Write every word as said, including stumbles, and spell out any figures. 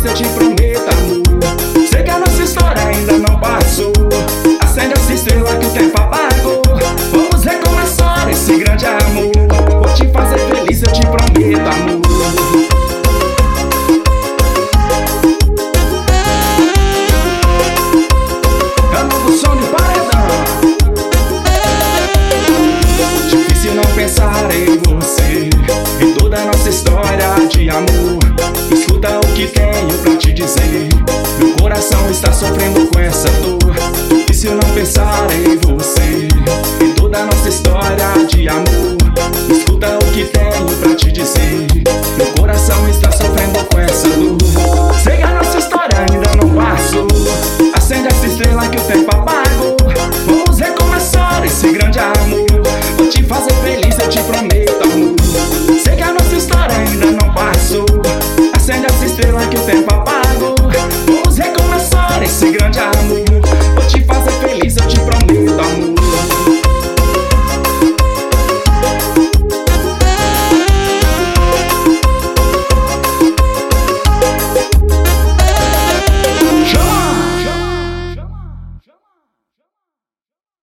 feliz, eu te prometo, amor. Sei que a nossa história ainda não passou. Acende essa estrela que o tempo apagou. Vamos recomeçar esse grande amor. Vou te fazer feliz, eu te prometo, amor. É novo som de paredão. Difícil não pensar em você, em toda a nossa história de amor. Escuta o que tenho pra te dizer. Meu coração está sofrendo com essa dor. Difícil não pensar em você, em toda a nossa história de amor. Escuta o que tenho pra te dizer. Meu coração está sofrendo com essa dor. Sei que a nossa história ainda não passou. Acende essa estrela que o tempo apagou. Vamos recomeçar esse grande amor. Vou te fazer feliz, eu te prometo, amor. Sei que a nossa história ainda não passou. Acende essa estrela que o tempo apagou. Vamos recomeçar esse grande amor.